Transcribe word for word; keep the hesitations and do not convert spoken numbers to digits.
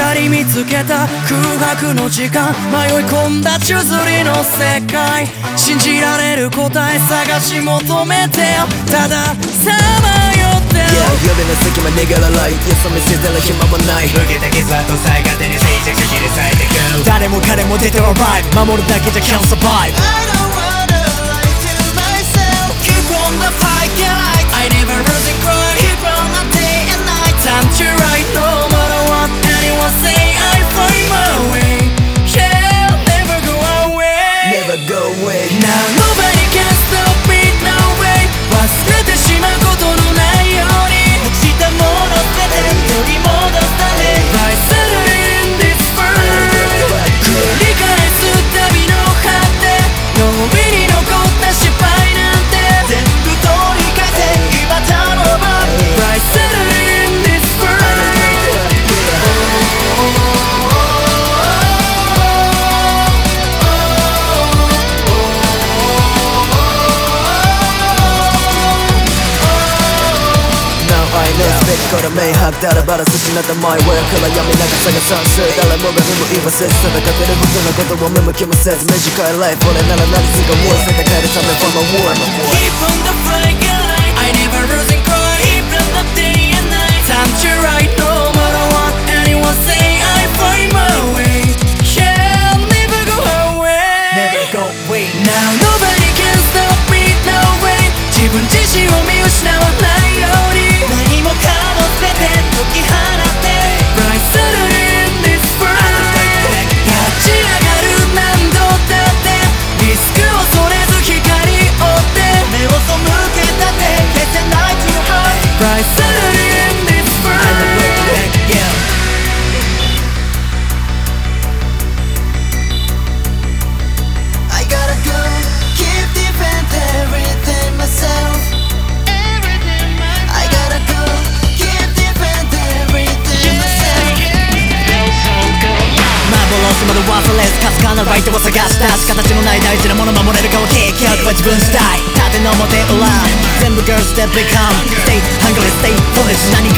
かり見つけた空白の時間、迷い込んだ宙づりの世界、信じられる答え探し求めてよ、たださまよってよ。 Yeah 夜の隙間逃げらない、よそ見せてる暇もない。 受けた傷跡さえ勝手に静寂切り裂いてく。 誰も彼も出てはライブ、守るだけじゃ can't survive。 I don't wanna lie to myself. Keep on the fight, yeah, I never lose and cry. Keep on the day and night. Time to right, no matter what anyone say, I find my way. Yeah, never go away. Never go away. Now nobody can stop me, no way. 忘れてしまうことのないように、 落ちたもの全て取り戻され I settle in this world。 繰り返す旅の果て、脳裏に残った失敗なんて全部取り返せ、今頼む I settle in this world。 全てから明白誰ばらすしなったマイウェイから闇流さが算数、誰もが踏む言わせず戦ってる僕のことを見向きもせず短いライフ俺なら何すかもう戦えるため from a war。 Keep on the flying line, I never lose and cry. Keep on the day and night. Time to right, no matter what anyone say, I find my way. Yeah, I'll never go away. Never go away. Now nobody can stop me, no way. 自分自身を見失わないように、 何もかも全て解き放って I settle in this world。 立ち上がる何度だって、リスクを恐れず光を追って目を背けたって消せない to your heart。 I settle in this world。 I gotta go, keep defend everything myself. I gotta go, keep defend everything myself. 幻まで忘れずかすかなライトを探したし、形のない大事なもの守れるかをテイクアウトは自分次第、縦の表裏全部 girls that become stay hungry stay foolish。 何